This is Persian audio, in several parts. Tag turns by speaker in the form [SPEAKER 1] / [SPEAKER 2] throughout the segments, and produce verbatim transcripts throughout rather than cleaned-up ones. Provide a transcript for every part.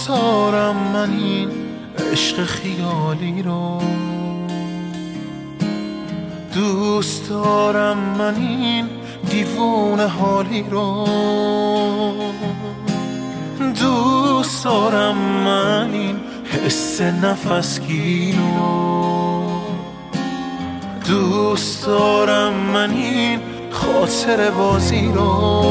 [SPEAKER 1] دوست دارم من این عشق خیالی رو، دوست دارم من این دیوونه حالی رو، دوست دارم من این حس نفسگیر رو، دوست دارم من این خاطر بازی رو.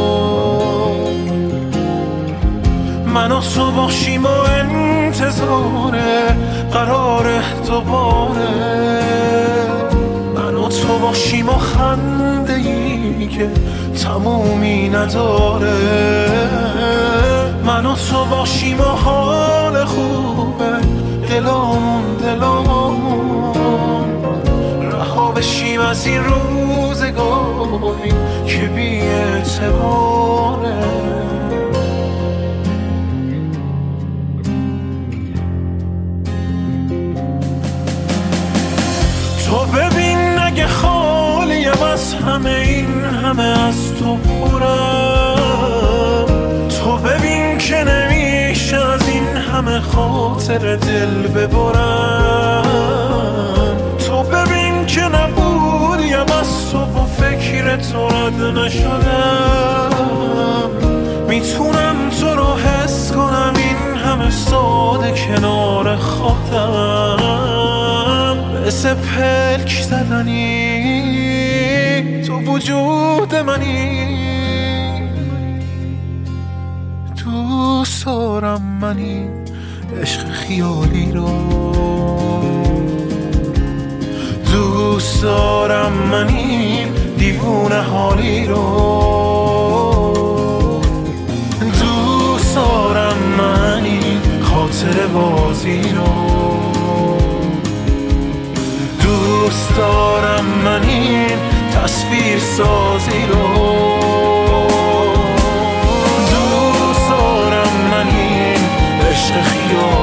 [SPEAKER 1] من و تو باشیم و انتظاره قراره دوباره، من و تو باشیم و خنده ای که تمومی نداره، من و تو باشیم و حال خوبه دلامون دلامون، رها بشیم از این روزگاری که بی اعتباره. تو ببین اگه خالیم از همه این همه از تو پرم، تو ببین که نمیشه از این همه خاطر دل ببرم، تو ببین که نبودیم از تو و فکر تو رد نشدم، میتونم تو رو حس کنم این همه ساده کنار خودم، مثل پلک زدنی تو وجود منی. دوست دارم من این عشق خیالی رو، دوست دارم من این دیوونه حالی رو، دوست دارم من این خاطر بازی رو، دوست دارم من این تصویر سازی رو، دوست دارم من این عشق خیال